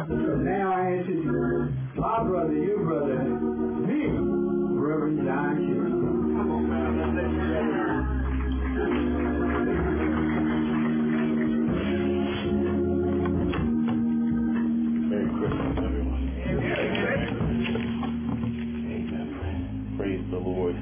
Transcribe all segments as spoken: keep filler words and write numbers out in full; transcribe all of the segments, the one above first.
So now I introduce my brother, your brother, me, Reverend John King. Come on, man. Let's let you Merry Christmas, everyone. Amen. Praise the Lord.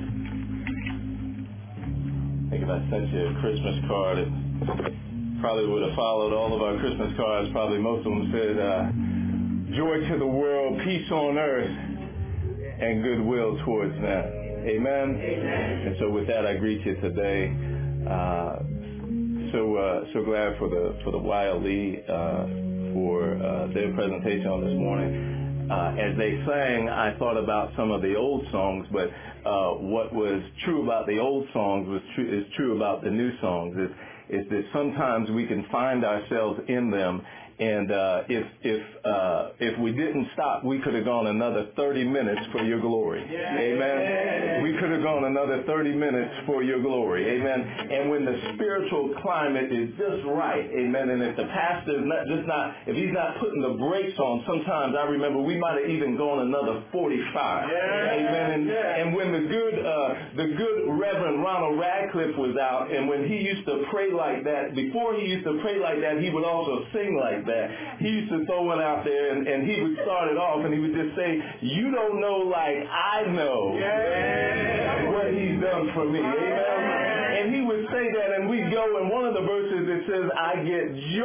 I think if I sent you a Christmas card, it probably would have followed all of our Christmas cards. Probably most of them said, uh, joy to the world, peace on earth, and goodwill towards men. Amen? Amen. And so with that, I greet you today. Uh, so uh, so glad for the for the Y L E uh, for uh, their presentation on this morning. Uh, as they sang, I thought about some of the old songs, but uh, what was true about the old songs was true, is true about the new songs. Is is that sometimes we can find ourselves in them, and uh, if if uh, if we didn't stop, we could have gone another thirty minutes for your glory. Yeah. Amen. We could have gone another thirty minutes for your glory. Amen. And when the spiritual climate is just right, amen, and if the pastor is not just not, if he's not putting the brakes on, sometimes I remember we might have even gone another forty-five. Yeah. Amen. And, yeah. and when the good uh, the good Reverend Ronald Radcliffe was out, and when he used to pray like that, before he used to pray like that, he would also sing like that. That. He used to throw one out there, and, and he would start it off, and he would just say, you don't know like I know yeah. what he's done for me. Amen. And he would say that, and we'd go, and one of the verses it says, I get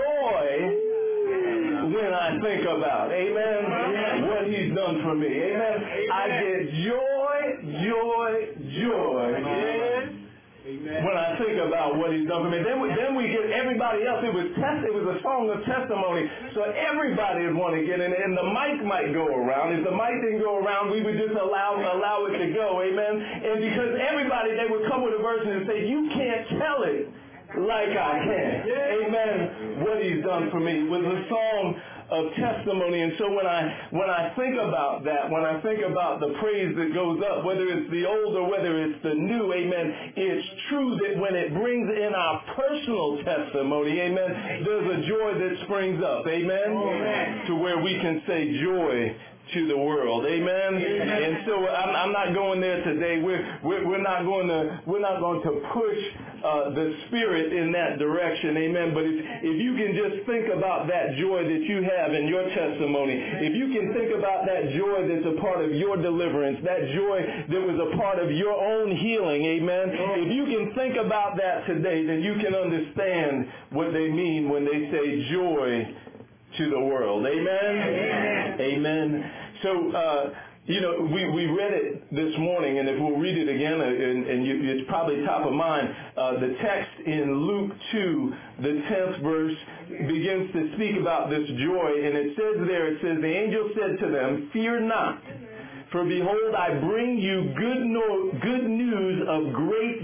joy when I think about, amen, what he's done for me. Amen. I get joy, joy, joy. Amen. When I think about what he's done for me, then we, then we get everybody else. It was test, it was a song of testimony, so everybody would want to get in, and the mic might go around. If the mic didn't go around, we would just allow allow it to go, amen. And because everybody, they would come with a verse and say, "You can't tell it like I can," amen. What he's done for me was a song of testimony. And so when I when I think about that, when I think about the praise that goes up, whether it's the old or whether it's the new, amen, it's true that when it brings in our personal testimony, amen, there's a joy that springs up, amen, amen. To where we can say joy to the world, amen. Amen. And so I'm, I'm not going there today. We're, we're we're not going to we're not going to push uh, the spirit in that direction, amen. But if if you can just think about that joy that you have in your testimony, if you can think about that joy that's a part of your deliverance, that joy that was a part of your own healing, amen. If you can think about that today, then you can understand what they mean when they say joy to the world. Amen? Amen. Amen. So, uh, you know, we, we read it this morning, and if we'll read it again, uh, and, and you, it's probably top of mind, uh, the text in Luke two, the tenth verse, begins to speak about this joy, and it says there, it says, the angel said to them, fear not, for behold, I bring you good no, good news of great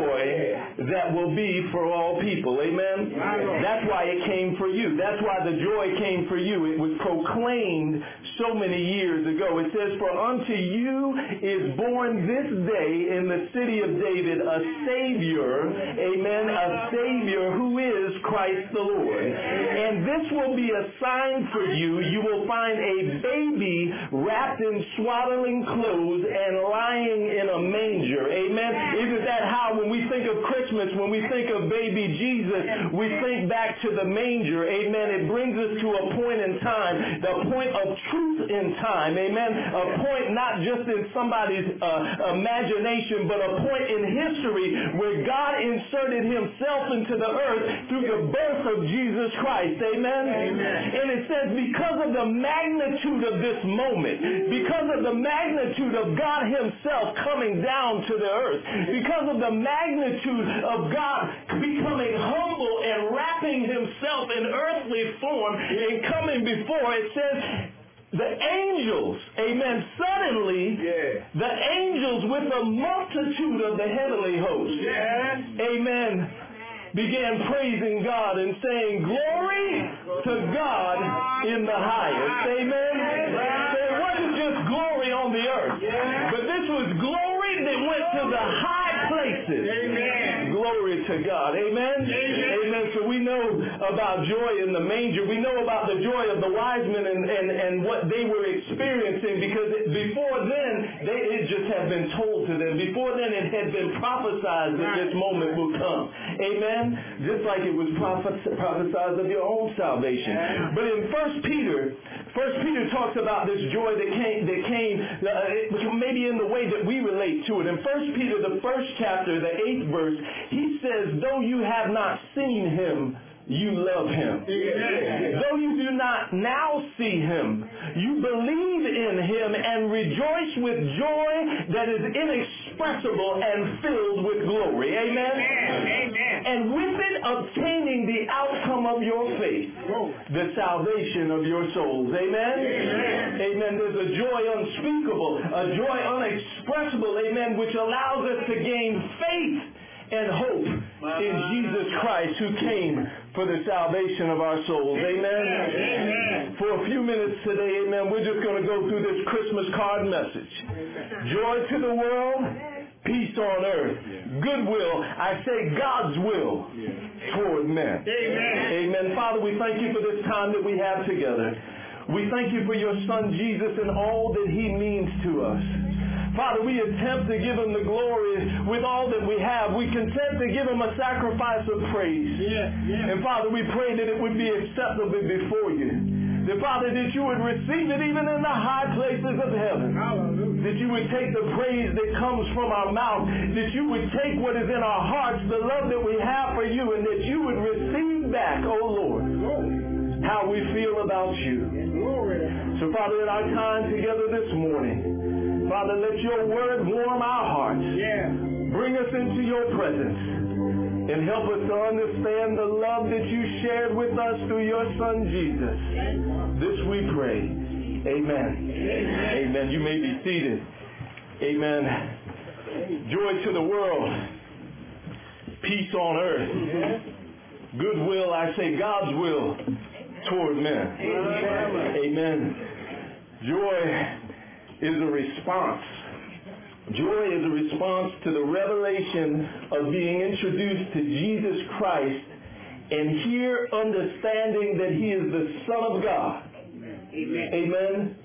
joy that will be for all people. Amen? That's why it came for you. That's why the joy came for you. It was proclaimed so many years ago. It says, for unto you is born this day in the city of David a Savior, amen, a Savior who is Christ the Lord. And this will be a sign for you. You will find a baby wrapped in swaddling clothes and lying in a manger. Amen. Isn't that how when we think of Christmas, when we think of baby Jesus, we think back to the manger. Amen. It brings us to a point in time, the point of truth in time. Amen. A point not just in somebody's uh, imagination, but a point in history where God inserted himself into the earth through the birth of Jesus Christ. Amen. Amen. And it says because of the magnitude of this moment, because of the magnitude of God himself coming down to the earth, because of the magnitude of God becoming humble and wrapping himself in earthly form and coming before, it says the angels, amen, suddenly yeah. the angels with a multitude of the heavenly hosts, yeah. amen, began praising God and saying, glory to God in the highest. Amen. So it wasn't just glory on the earth, but this was glory that went to the high place places. Amen. Glory to God. Amen? Amen. Amen. So we know about joy in the manger. We know about the joy of the wise men and, and, and what they were experiencing, because it, before then, they, it just had been told to them. Before then, it had been prophesied that this moment will come. Amen? Just like it was prophes- prophesied of your own salvation. But in First Peter, First Peter talks about this joy that came, that came uh, maybe in the way that we relate to it. In First Peter, the first chapter, the eighth verse, he says, though you have not seen him, you love him. Amen. Though you do not now see him, you believe in him and rejoice with joy that is inexpressible and filled with glory. Amen? Amen. And with it obtaining the outcome of your faith, the salvation of your souls. Amen? Amen. Amen. There's a joy unspeakable, a joy unexpressible, amen, which allows us to gain faith and hope in Jesus Christ, who came for the salvation of our souls. Amen? Amen. For a few minutes today, amen, we're just going to go through this Christmas card message. Joy to the world, peace on earth, goodwill, I say God's will toward men. Amen. Amen. Father, we thank you for this time that we have together. We thank you for your Son Jesus and all that he means to us. Father, we attempt to give him the glory with all that we have. We content to give him a sacrifice of praise. Yeah, yeah. And Father, we pray that it would be acceptable before you. That, Father, that you would receive it even in the high places of heaven. Hallelujah. That you would take the praise that comes from our mouth. That you would take what is in our hearts, the love that we have for you, and that you would receive back, oh Lord, Glory. how we feel about you. Glory. So, Father, in our time together this morning, Father, let your word warm our hearts. Yeah. Bring us into your presence and help us to understand the love that you shared with us through your Son, Jesus. This we pray. Amen. Amen. Amen. You may be seated. Amen. Joy to the world. Peace on earth. Goodwill, I say God's will toward men. Amen. Amen. Joy is a response. Joy is a response to the revelation of being introduced to Jesus Christ and here understanding that he is the Son of God. Amen. Amen.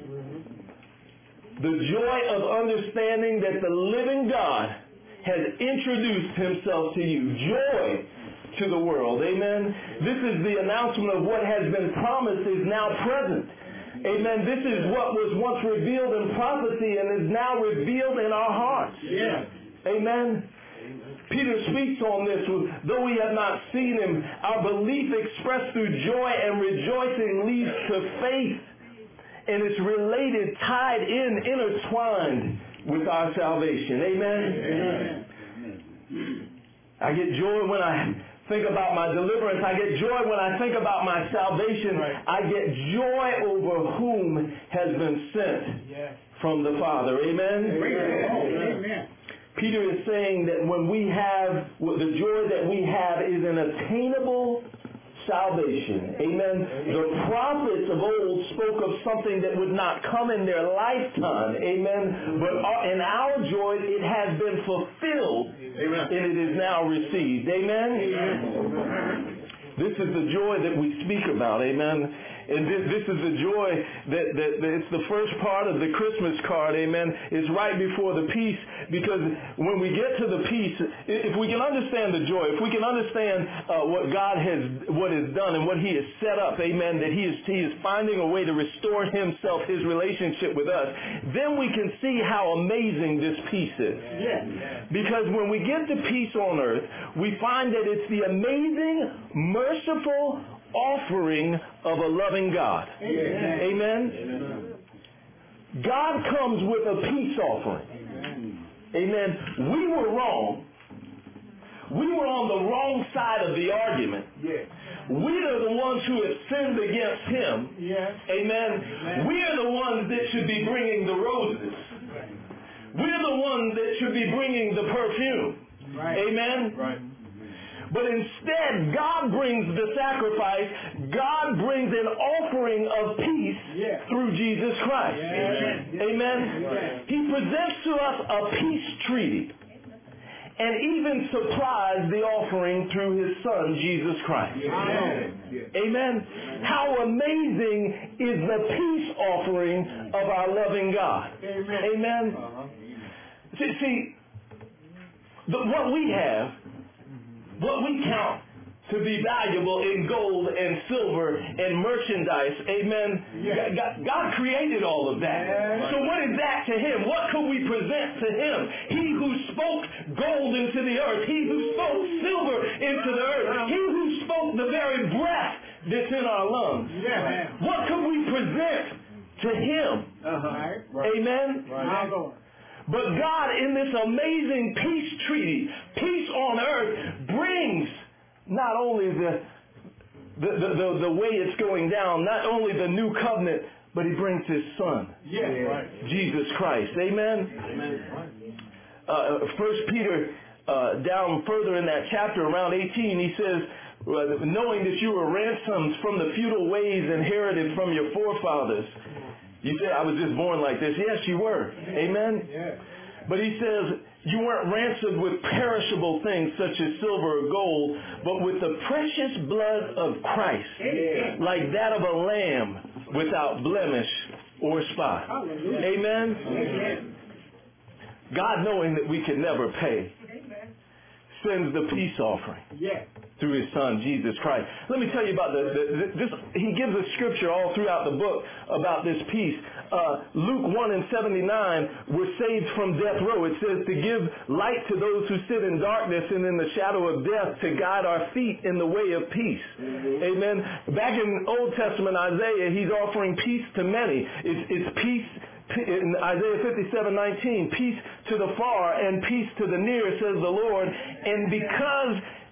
The joy of understanding that the living God has introduced himself to you. Joy to the world. Amen. This is the announcement of what has been promised is now present. Amen. This is what was once revealed in prophecy and is now revealed in our hearts. Yeah. Amen. Peter speaks on this. Though we have not seen him, our belief expressed through joy and rejoicing leads to faith. And it's related, tied in, intertwined with our salvation. Amen. Amen. I get joy when I think about my deliverance. I get joy when I think about my salvation. Right. I get joy over whom has been sent yes. from the Father. Amen? Amen. Amen. Peter is saying that when we have, the joy that we have is an attainable salvation. Amen. The prophets of old spoke of something that would not come in their lifetime. Amen. But in our joy, it has been fulfilled. Amen. And it is now received. Amen. Amen. This is the joy that we speak about. Amen. And this, this is the joy that, that, that it's the first part of the Christmas card, amen. It's right before the peace, because when we get to the peace, if we can understand the joy, if we can understand uh, what God has, what is done and what he has set up, amen, that he is, he is finding a way to restore himself, his relationship with us, then we can see how amazing this peace is. Yeah. Because when we get to peace on earth, we find that it's the amazing, merciful offering of a loving God. Amen. Amen. Amen. God comes with a peace offering. Amen. Amen. We were wrong. We were on the wrong side of the argument. Yes. We are the ones who have sinned against him. Yes. Amen. Amen. We are the ones that should be bringing the roses. Right. We're the ones that should be bringing the perfume. Right. Amen. Right. But instead, God brings the sacrifice. God brings an offering of peace yeah. through Jesus Christ. Yeah. Amen. Amen. Yeah. He presents to us a peace treaty. and even supplies the offering through his Son, Jesus Christ. Amen. Amen. How amazing is the peace offering of our loving God. Amen. Amen. Uh-huh. See, see the, what we have, what we count to be valuable in gold and silver and merchandise, amen. Yes. God, God created all of that. Yes. So what is that to him? What could we present to him? He who spoke gold into the earth, he who spoke silver into the earth, he who spoke the very breath that's in our lungs. Yes. What could we present to him? Uh-huh. Right. Amen. Right. But God, in this amazing peace treaty, peace on earth, brings not only the the, the, the the way it's going down, not only the new covenant, but he brings his Son, yes. Right. Jesus Christ. Amen? Amen. Uh, First Peter, uh, down further in that chapter, around eighteen, he says, uh, knowing that you were ransomed from the futile ways inherited from your forefathers. You say, I was just born like this. Yes, you were. Amen? Yes. But he says, you weren't ransomed with perishable things such as silver or gold, but with the precious blood of Christ, Amen. like that of a lamb without blemish or spot. Hallelujah. Amen? Amen. God, knowing that we can never pay, sends the peace offering. Yes. Through his Son, Jesus Christ. Let me tell you about the, the, the this. He gives us scripture all throughout the book about this peace. Uh, Luke one and seventy-nine, we're saved from death row. It says to give light to those who sit in darkness and in the shadow of death, to guide our feet in the way of peace. Mm-hmm. Amen. Back in Old Testament Isaiah, he's offering peace to many. It's, it's peace. In Isaiah fifty-seven nineteen, peace to the far and peace to the near, says the Lord. And because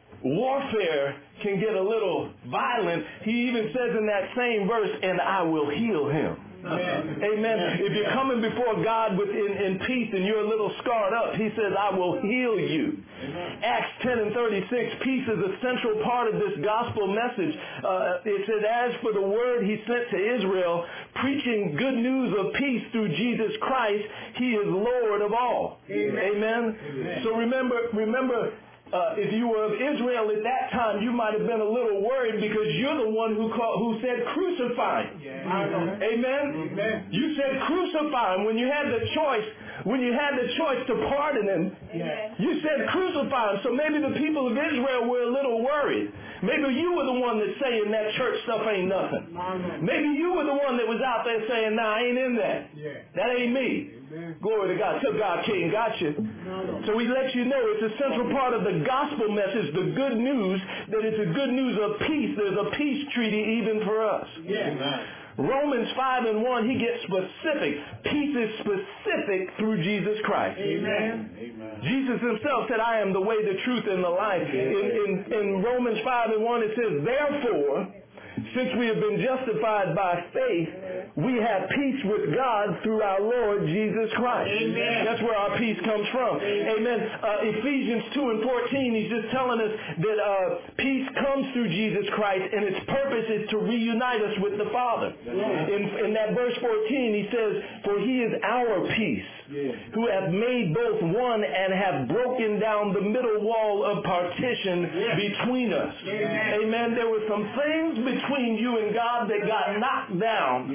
warfare can get a little violent, he even says in that same verse, and I will heal him. Amen. Amen. If you're coming before God with in, in peace and you're a little scarred up, he says, I will heal you. Amen. Acts ten and thirty-six, peace is a central part of this gospel message. Uh, it says, as for the word he sent to Israel, preaching good news of peace through Jesus Christ, he is Lord of all. Amen. Amen. Amen. So remember, remember, Uh, if you were of Israel at that time, you might have been a little worried because you're the one who called, who said crucify him. Yeah. Mm-hmm. Amen? Amen. You said crucify him when you had the choice. When you had the choice to pardon him, yeah. You said crucify him. So maybe the people of Israel were a little worried. Maybe you were the one that's saying that church stuff ain't nothing. Maybe you were the one that was out there saying, nah, I ain't in that. Yeah. That ain't me. Amen. Glory to God. Till God came, got you. No. So we let you know it's a central part of the gospel message, the good news, that it's a good news of peace. There's a peace treaty even for us. Yeah. Amen. Romans five and one, he gets specific. Peace is specific through Jesus Christ. Amen. Amen. Jesus himself said, I am the way, the truth, and the life. In, in, in Romans five and one, it says, therefore, since we have been justified by faith, we have peace with God through our Lord Jesus Christ. Amen. That's where our peace comes from. Amen. Uh, Ephesians two and fourteen, he's just telling us that uh, peace comes through Jesus Christ, and its purpose is to reunite us with the Father. In, in that verse fourteen, he says, for he is our peace, who have made both one and have broken down the middle wall of partition between us. Amen. Amen. There were some things between you and God that got knocked down.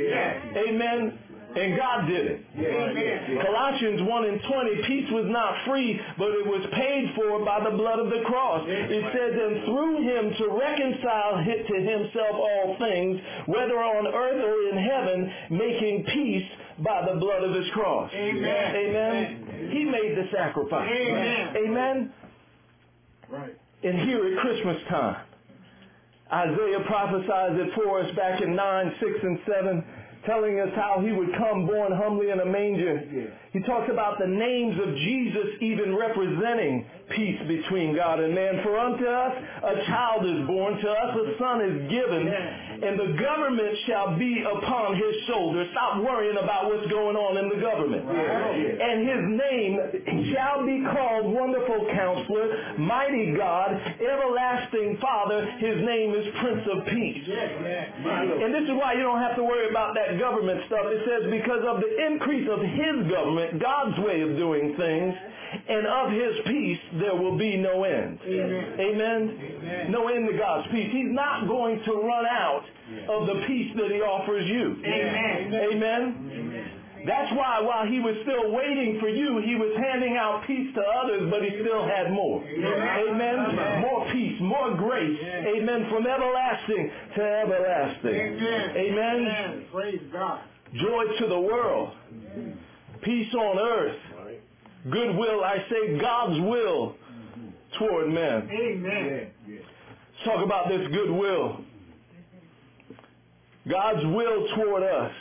Amen. And God did it. Amen. Colossians one and twenty, peace was not free, but it was paid for by the blood of the cross. It says, and through him to reconcile to himself all things, whether on earth or in heaven, making peace by the blood of his cross. Amen. Amen. Amen. He made the sacrifice. Amen. Amen. Right. And here at Christmas time, Isaiah prophesies it for us back in nine, six, and seven, telling us how he would come born humbly in a manger. Yeah. He talks about the names of Jesus even representing peace between God and man. For unto us a child is born, to us a son is given, yeah. And the government shall be upon his shoulders. Stop worrying about what's going on in the government. Right. And his name shall be called Wonderful Counselor, Mighty God, Everlasting Father. His name is Prince of Peace. Yeah. Yeah. And this is why you don't have to worry about that that government stuff, it says, because of the increase of his government, God's way of doing things, and of his peace, there will be no end. Amen. Amen? Amen. No end to God's peace. He's not going to run out of the peace that he offers you. Amen. Amen. Amen. That's why while he was still waiting for you, he was handing out peace to others, but he still had more. Amen. Amen. More peace, more grace. Amen. Amen. From everlasting to everlasting. Amen. Amen. Amen. Praise God. Joy to the world. Peace on earth. Goodwill, I say God's will toward men. Amen. Let's talk about this goodwill. God's will toward us.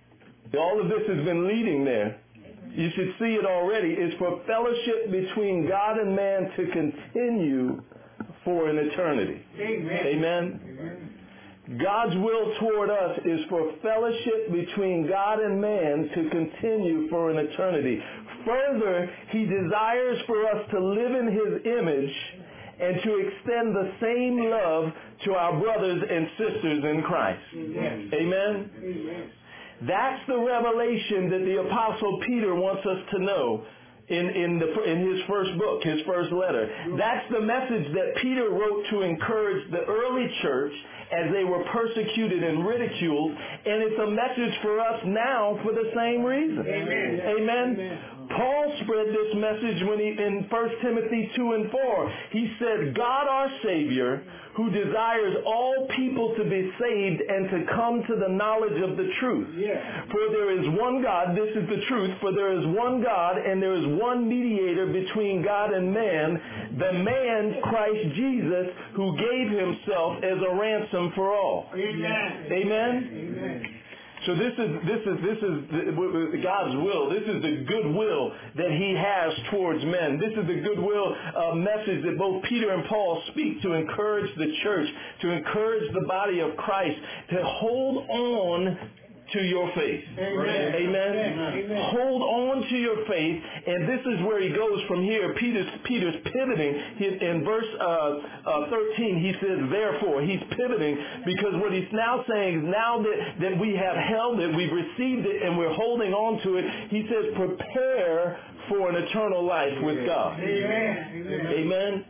All of this has been leading there. You should see it already. It's for fellowship between God and man to continue for an eternity. Amen. Amen. Amen. God's will toward us is for fellowship between God and man to continue for an eternity. Further, he desires for us to live in his image and to extend the same love to our brothers and sisters in Christ. Amen. Amen. Amen. That's the revelation that the Apostle Peter wants us to know in, in, the, in his first book, his first letter. That's the message that Peter wrote to encourage the early church as they were persecuted and ridiculed, and it's a message for us now for the same reason. Amen. Amen. Amen. Paul spread this message when he, in First Timothy two and four. He said, God our Savior, who desires all people to be saved and to come to the knowledge of the truth. Yeah. For there is one God, this is the truth, for there is one God and there is one mediator between God and man, the man Christ Jesus, who gave himself as a ransom for all. Amen. Amen. Amen. So this is this is this is God's will. This is the goodwill that he has towards men. This is the goodwill uh, message that both Peter and Paul speak to encourage the church, to encourage the body of Christ, to hold on to your faith. Amen. Amen. Amen. Hold on to your faith, and this is where he goes from here. Peter's Peter's pivoting. He, in verse uh, uh, thirteen, he says, therefore, he's pivoting because what he's now saying is now that, that we have held it, we've received it, and we're holding on to it, he says, prepare for an eternal life with God. Amen. Amen. Amen.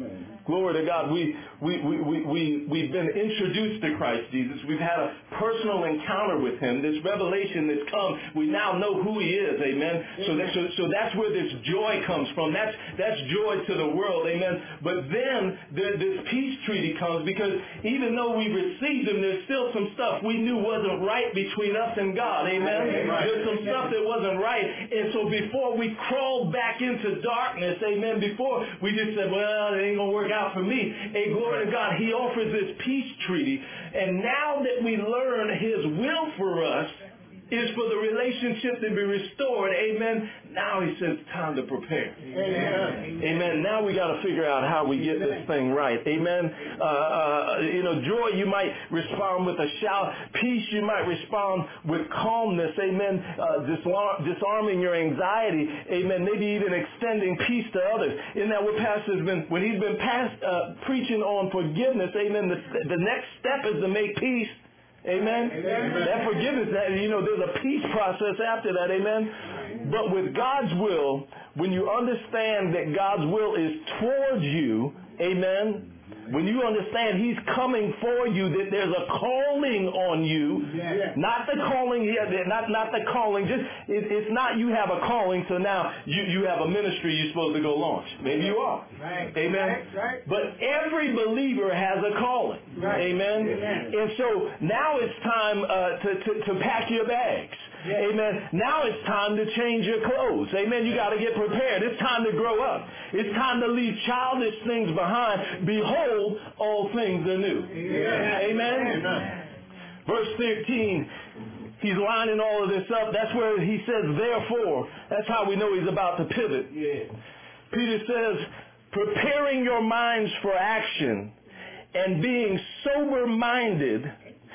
Glory to God. We, we, we, we, we, we've been introduced to Christ Jesus. We've had a personal encounter with him. This revelation that's come, we now know who he is. Amen. So, that, so, so that's where this joy comes from. That's, that's joy to the world. Amen. But then there, this peace treaty comes because even though we received him, there's still some stuff we knew wasn't right between us and God. Amen. There's some stuff that wasn't right. And so before we crawled back into darkness, amen, before we just said, well, it ain't going to work out for me. Hey, glory to God. He offers this peace treaty. And now that we learn his will for us is for the relationship to be restored, amen, now he says time to prepare. Amen. Amen. Now we got to figure out how we get this thing right. Amen. Uh, uh, you know, joy, you might respond with a shout. Peace, you might respond with calmness. Amen. Uh, disarm, disarming your anxiety. Amen. Maybe even extending peace to others. Isn't that what Pastor's been, when he's been past, uh, preaching on forgiveness, amen, the, the next step is to make peace. Amen? Amen. That forgiveness, that, you know, there's a peace process after that. Amen? But with God's will, when you understand that God's will is towards you, amen, when you understand he's coming for you, that there's a calling on you, yeah. not the calling, not not the calling, just it, it's not you have a calling, so now you, you have a ministry you're supposed to go launch. Maybe you are. Right. Amen. Right. Right. But every believer has a calling. Right. Amen. Amen. And so now it's time uh, to, to, to pack your bags. Yeah. Amen. Now it's time to change your clothes. Amen. You got to get prepared. It's time to grow up. It's time to leave childish things behind. Behold, all things are new. Yeah. Amen. Amen. Verse thirteen, he's lining all of this up. That's where he says, therefore. That's how we know he's about to pivot. Yeah. Peter says, preparing your minds for action and being sober-minded,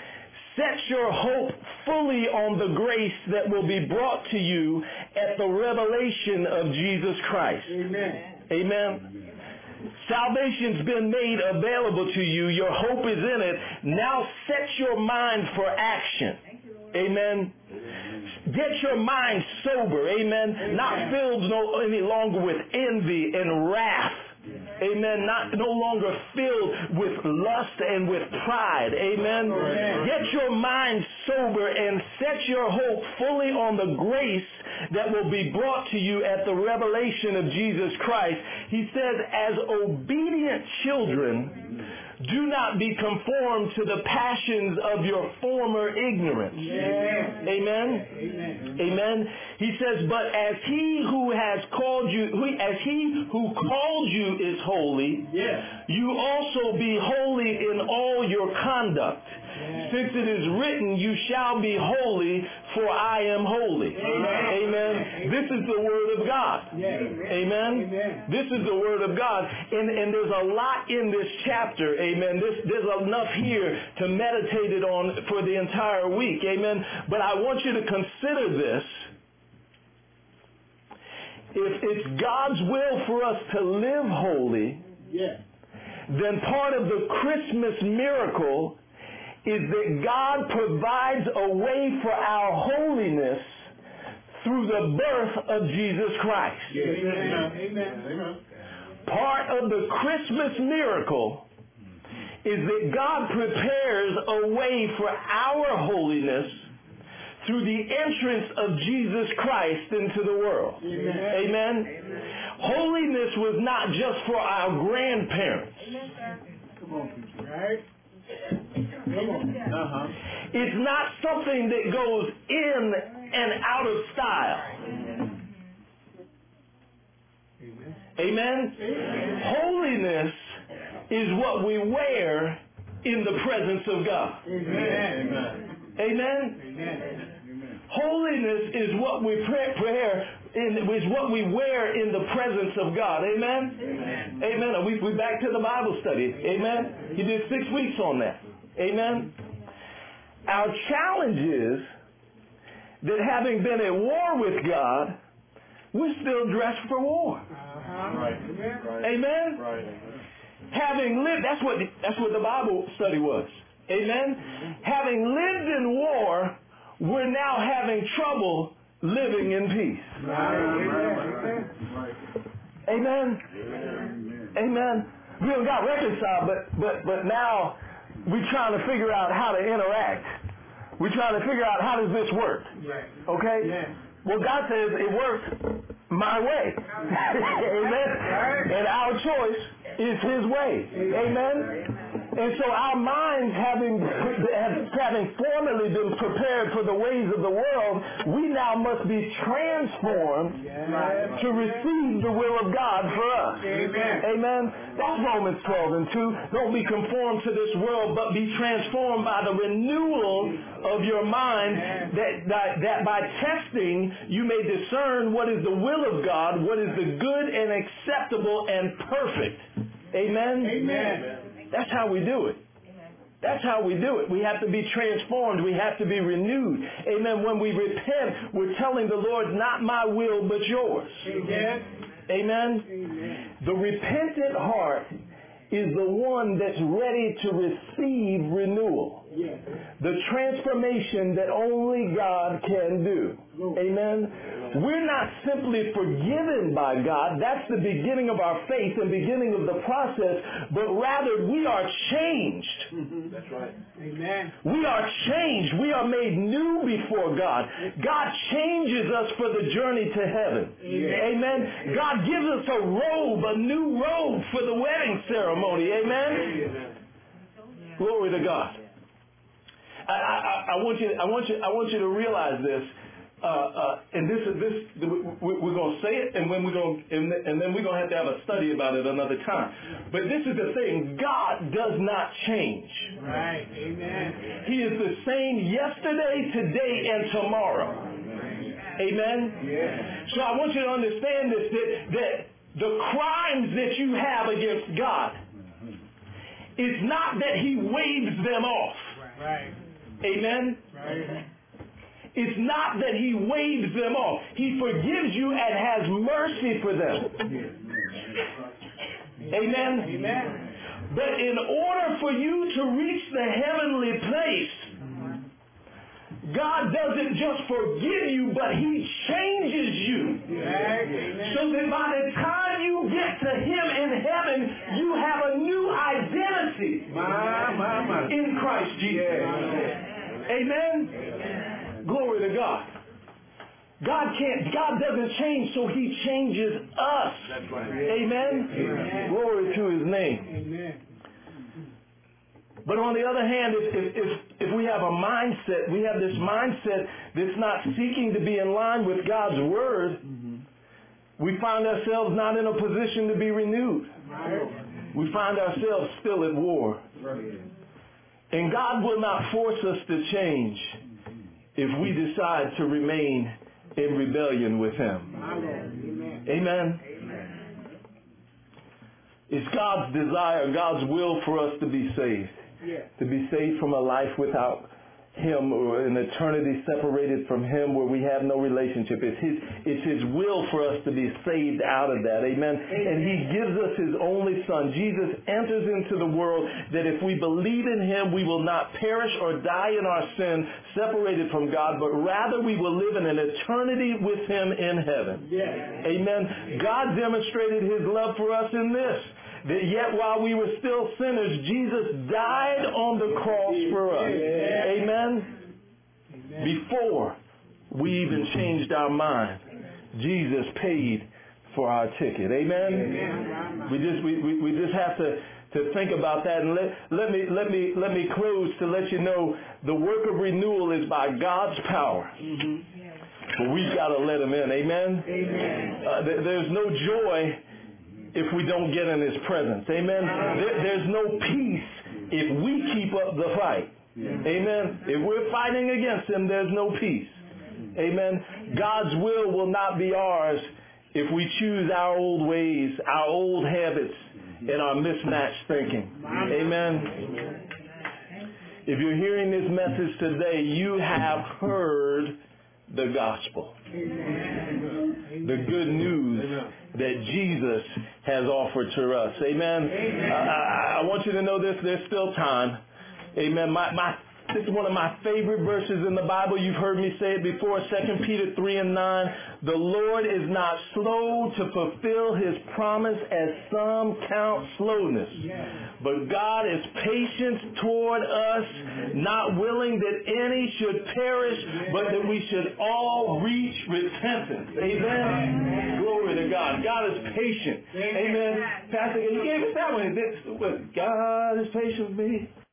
set your hope fully on the grace that will be brought to you at the revelation of Jesus Christ. Amen. Amen. Salvation's been made available to you. Your hope is in it. Now set your mind for action. Amen. Get your mind sober. Amen. Not filled no any longer with envy and wrath. Amen. Not no longer filled with lust and with pride. Amen. Get your mind sober and set your hope fully on the grace that will be brought to you at the revelation of Jesus Christ. He says, as obedient children, do not be conformed to the passions of your former ignorance. Yeah. Amen? Amen. Amen. He says, but as he who has called you, who, as he who called you is holy, yeah. you also be holy in all your conduct. Yeah. Since it is written, you shall be holy, for I am holy. Amen. Amen. Amen. This is the word of God. Yeah. Amen. Amen. This is the word of God. And, and there's a lot in this chapter. Amen. This, there's enough here to meditate it on for the entire week. Amen. But I want you to consider this. If it's God's will for us to live holy, yeah. then part of the Christmas miracle is that God provides a way for our holiness through the birth of Jesus Christ. Yes. Amen. Amen. Part of the Christmas miracle is that God prepares a way for our holiness through the entrance of Jesus Christ into the world. Amen. Amen. Amen. Holiness was not just for our grandparents. Come on, right? Come on. Uh-huh. It's not something that goes in and out of style. Amen. Amen. Amen. Holiness is what we wear in the presence of God. Amen. Amen. Amen. Amen. Holiness is what we prepare in, is what we wear in the presence of God. Amen? Amen. Amen. We, we back to the Bible study. Amen. He did six weeks on that. Amen. Our challenge is that having been at war with God, we're still dressed for war. Uh-huh. Right. Amen. Right. Having lived, that's what that's what the Bible study was. Amen. Mm-hmm. Having lived in war, we're now having trouble living in peace. Right. Amen. Amen. Amen. We don't got reconciled, but but but now we're trying to figure out how to interact. We're trying to figure out how does this work. Okay? Yeah. Well, God says it works my way. Amen. And our choice is His way. Amen. And so our minds, having having formerly been prepared for the ways of the world, we now must be transformed to receive the will of God for us. Amen. Amen. That's Romans twelve and two. Don't be conformed to this world, but be transformed by the renewal of your mind, that, that, that by testing you may discern what is the will of God, what is the good and acceptable and perfect. Amen? Amen. That's how we do it. That's how we do it. We have to be transformed. We have to be renewed. Amen. When we repent, we're telling the Lord, not my will, but yours. Amen. Amen. Amen. The repentant heart is the one that's ready to receive renewal. Yes. The transformation that only God can do. Amen. We're not simply forgiven by God. That's the beginning of our faith and beginning of the process, but rather we are changed. Mm-hmm. That's right. Amen. We are changed. We are made new before God. God changes us for the journey to heaven. Amen. Amen. God gives us a robe, a new robe for the wedding ceremony. Amen. Amen. Glory to God. I, I, I want you. I want you. I want you to realize this. Uh, uh, and this is this. We're going to say it, and when we're going, and, and then we're going to have to have a study about it another time. But this is the thing: God does not change. Right. Amen. He is the same yesterday, today, and tomorrow. Amen. Yeah. So I want you to understand this: that, that the crimes that you have against God, it's not that He waves them off. Right. Amen. Right. It's not that He waves them off. He forgives you and has mercy for them. Amen? Amen. But in order for you to reach the heavenly place, God doesn't just forgive you, but He changes you. Amen. So that by the time you get to Him in heaven, you have a new identity My, my, my. in Christ Jesus. Yeah. Amen? Amen. Glory to God. God can't, God doesn't change, so He changes us. That's right. Amen? Amen. Glory to His name. Amen. But on the other hand, if, if, if, if we have a mindset, we have this mindset that's not seeking to be in line with God's Word, mm-hmm. we find ourselves not in a position to be renewed. Right. We find ourselves still at war. Right. And God will not force us to change if we decide to remain in rebellion with Him. Amen. Amen. Amen. It's God's desire, God's will for us to be saved. Yeah. To be saved from a life without Him, or an eternity separated from Him where we have no relationship. It's His, it's His will for us to be saved out of that. Amen. Amen. And He gives us His only Son. Jesus enters into the world that if we believe in Him, we will not perish or die in our sin separated from God, but rather we will live in an eternity with Him in heaven. Yeah. Amen. God demonstrated His love for us in this, that yet while we were still sinners, Jesus died on the cross for us. Amen? Amen. Before we even changed our mind, Jesus paid for our ticket. Amen? Amen. We just we, we, we just have to, to think about that, and let, let me let me let me close to let you know the work of renewal is by God's power. Mm-hmm. But we've got to let Him in. Amen? Amen. Uh, th- there's no joy if we don't get in His presence. Amen. There, there's no peace if we keep up the fight. Amen. If we're fighting against Him, there's no peace. Amen. God's will will not be ours if we choose our old ways, our old habits, and our mismatched thinking. Amen. If you're hearing this message today, you have heard the gospel. The good news that Jesus has offered to us. Amen. Amen. Uh, I, I want you to know this. There's still time. Amen. My, my, this is one of my favorite verses in the Bible. You've heard me say it before. Second Peter three and nine. The Lord is not slow to fulfill His promise, as some count slowness. But God is patient toward us, not willing that any should perish, but that we should all reach repentance. Amen. Glory to God. God is patient. Amen. Pastor, you gave us that one. God is patient with me.